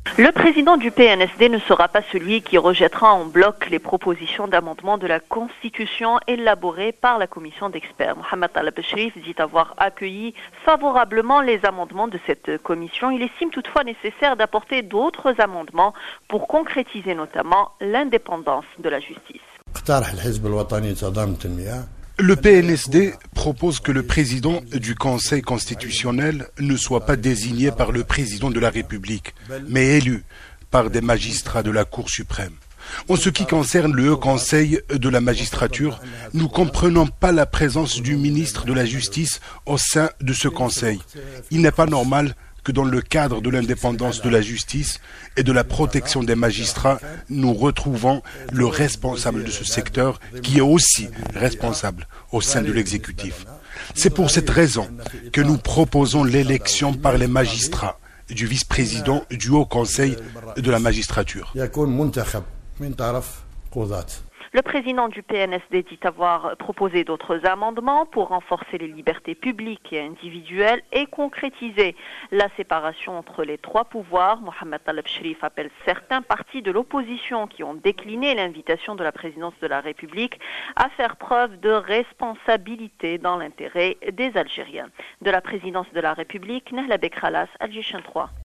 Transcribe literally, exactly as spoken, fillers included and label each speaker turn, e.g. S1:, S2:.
S1: Le président du P N S D ne sera pas celui qui rejettera en bloc les propositions d'amendement de la Constitution élaborées par la commission d'experts. Mohamed Taleb Cherif dit avoir accueilli favorablement les amendements de cette commission. Il estime toutefois nécessaire d'apporter d'autres amendements pour concrétiser notamment l'indépendance de la justice.
S2: Le P N S D propose que le président du Conseil constitutionnel ne soit pas désigné par le président de la République, mais élu par des magistrats de la Cour suprême. En ce qui concerne le Haut Conseil de la magistrature, nous ne comprenons pas la présence du ministre de la Justice au sein de ce Conseil. Il n'est pas normal que dans le cadre de l'indépendance de la justice et de la protection des magistrats, nous retrouvons le responsable de ce secteur qui est aussi responsable au sein de l'exécutif. C'est pour cette raison que nous proposons l'élection par les magistrats du vice-président du Haut Conseil de la magistrature.
S1: Le président du P N S D dit avoir proposé d'autres amendements pour renforcer les libertés publiques et individuelles et concrétiser la séparation entre les trois pouvoirs. Mohamed Taleb Cherif appelle certains partis de l'opposition qui ont décliné l'invitation de la présidence de la République à faire preuve de responsabilité dans l'intérêt des Algériens. De la présidence de la République, Nahla Bekralas, Alger trois.